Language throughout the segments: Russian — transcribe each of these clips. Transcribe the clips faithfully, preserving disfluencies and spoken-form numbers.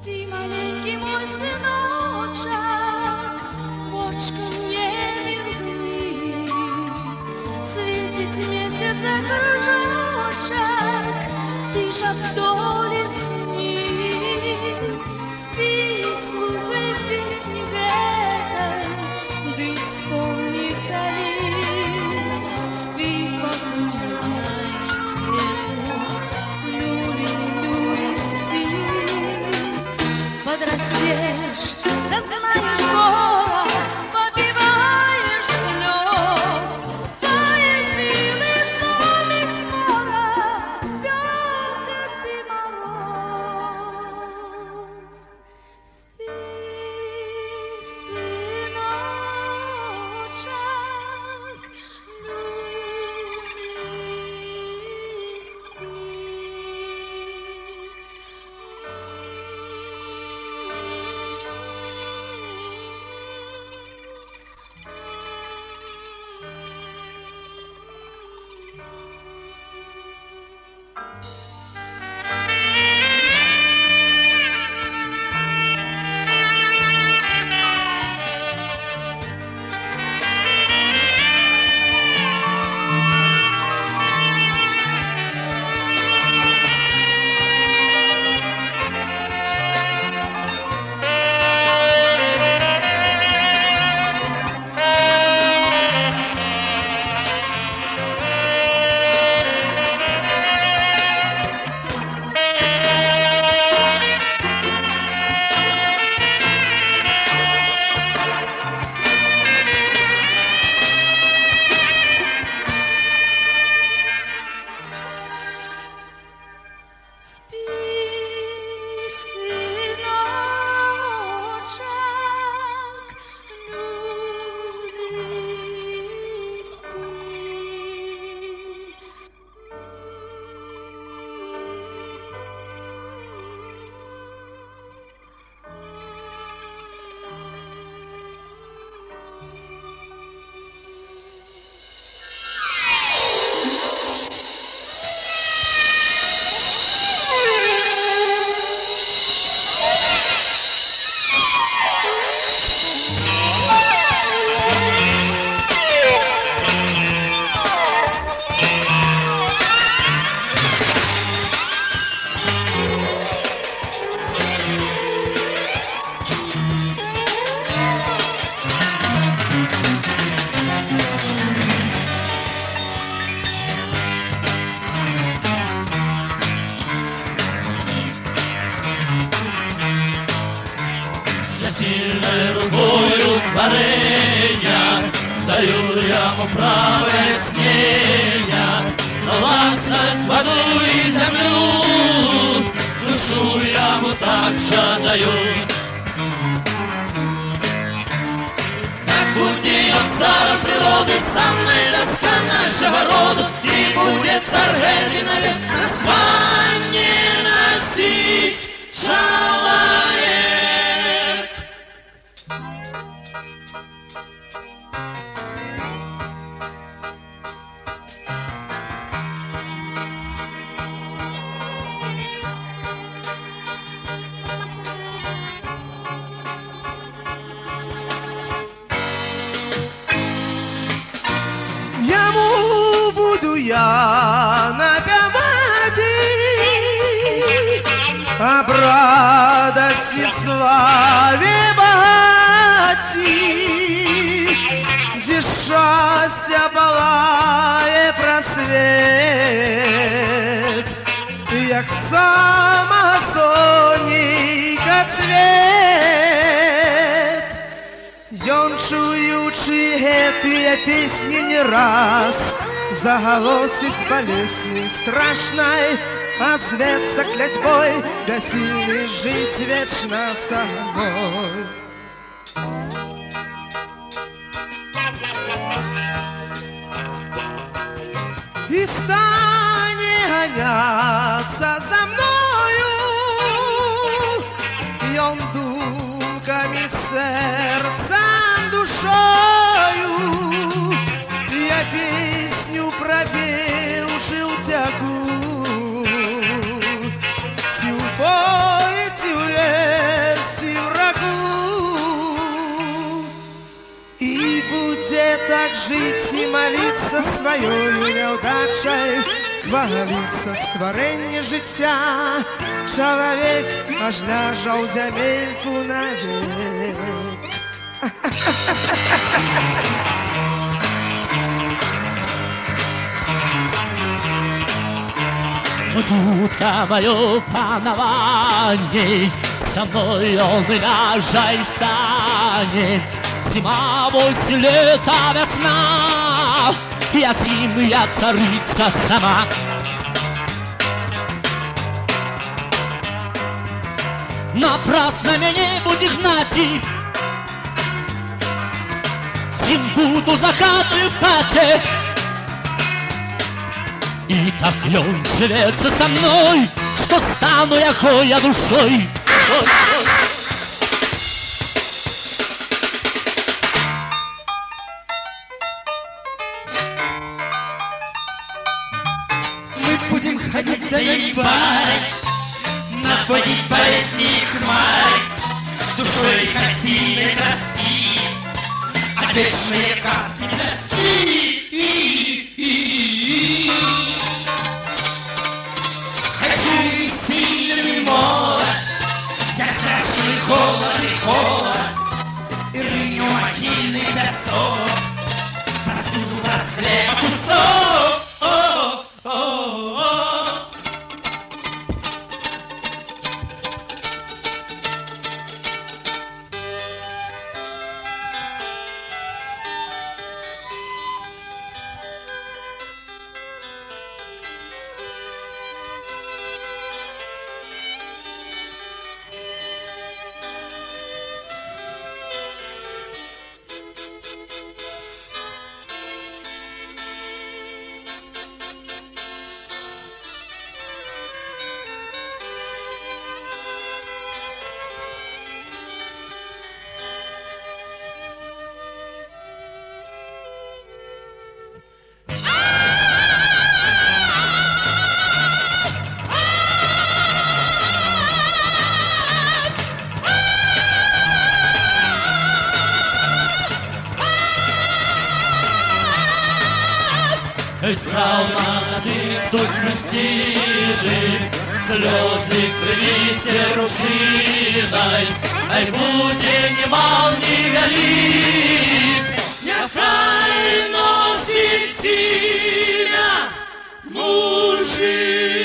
Спи, маленький мой сыночек, бочка мне миргни, светит месяц кружочек, ты ж вдоль сни. Спи, слухай песни этой, да вспомни коли. Спи, покуль не знаешь свету, люли, люли, спи. Подрастешь, да знаешь город, попиваешь слез, твои силы снова и скоро спел, как ты мороз. Спи, сыночек, люли, спи. Сильной рукою творення даю ему право снения, но властность воду и землю, душу ему также даю. Как пути от цара природы, самой доска нашего рода, и будет царь навек название носить человек. Ему буду я напевать об радости, славе, богати, где счастье палає просвет, як сама сонейка цвет. Ён чуючи гэтыя песни не раз заголосить болезней страшной, а свет за клятьбой бессильный жить вечно со мной. И станет гоняться за мною, и он думками, сердцем, душою, я песню пропевши утяку, всю полетю лет. Хвалиться своєю неудачей, хвалиться створення життя. Чоловік аж ляжа у земельку навек. Дудка мое панование, со мной он ляжа и станет. Зима, осень, лето, весна, я с ним, я царица сама. Напрасно меня будешь гнать, с ним буду за хатой в хате. И так он живется со мной, что стану я хоя душой. Ой, ой. Мы будем ходить за ней парой, наводить болезни хмарь, душой хотим расти, а вечные казни расти. Холод и холод, и рыню могильный песок, простужу нас хлеба кусок. О, о, о. Избрал молодых тут крестины, слезы кровите рушиной, ай будем ни мал, ни велик, нехай носит имя мужик.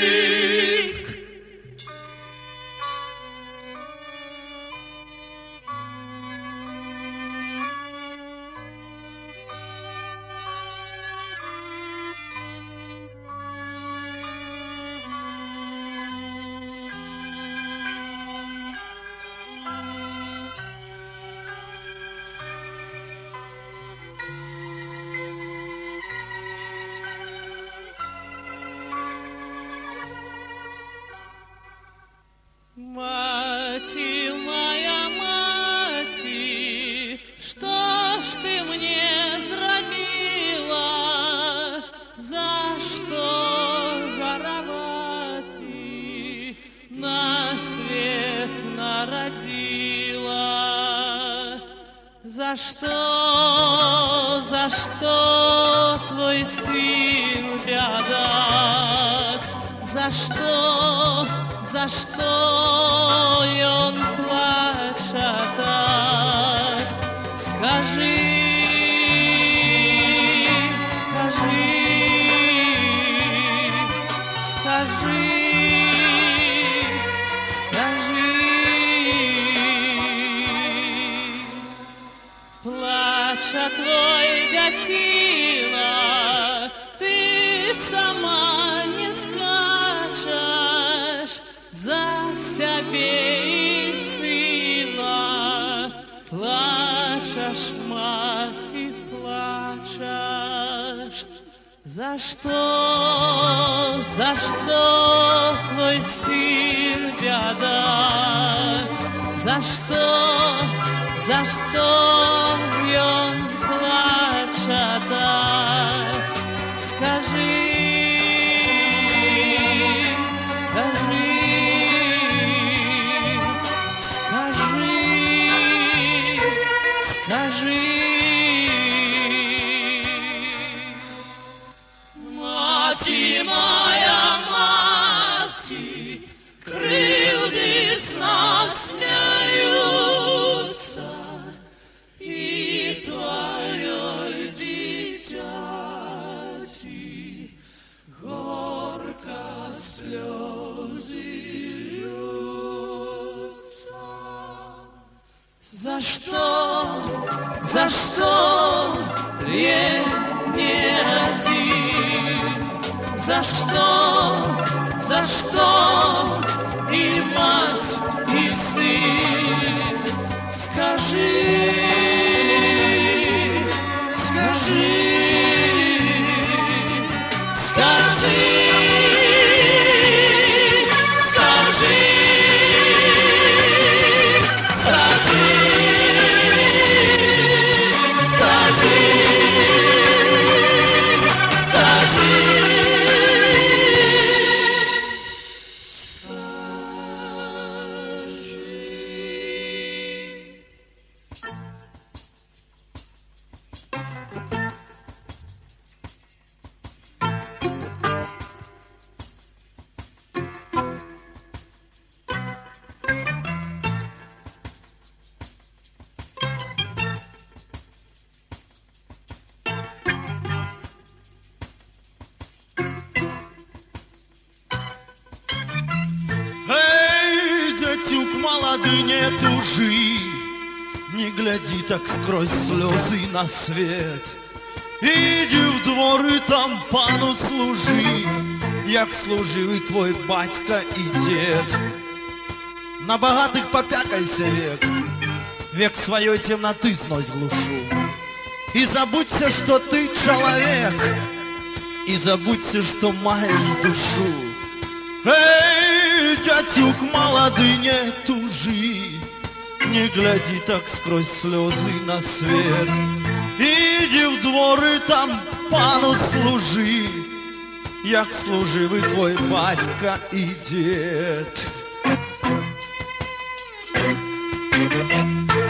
Мати моя, мати, что ж ты мне зробила? За что воровати на свет народила? За что, за что твой сын беда? За что, за что он плачет так? Скажи, скажи, скажи, скажи. Плача твой дятина, ты сама не скачешь, за себе и сына плачешь, мать, плачешь. За что, за что твой сын беда? За что, за что он плачет так? Скажи, Маті моя, маті, кривди з нас сміються, і твоє дитяті горько сльози льются. За что, за что льет не один? За что, за что и мать, и сын? Скажи, скажи, скажи, скажи, скажи, скажи, скажи. Молодый, не тужи, не гляди так сквозь слезы на свет. Иди в двор и там пану служи, як служил и твой батька и дед. На богатых попякайся век, век своей темноты знось глушу. И забудься, что ты человек, и забудься, что маешь душу. Эй, дядюк молодый, не тужи, не гляди так сквозь слезы на свет. Иди в двор и там пану служи, як служив и твой батька и дед.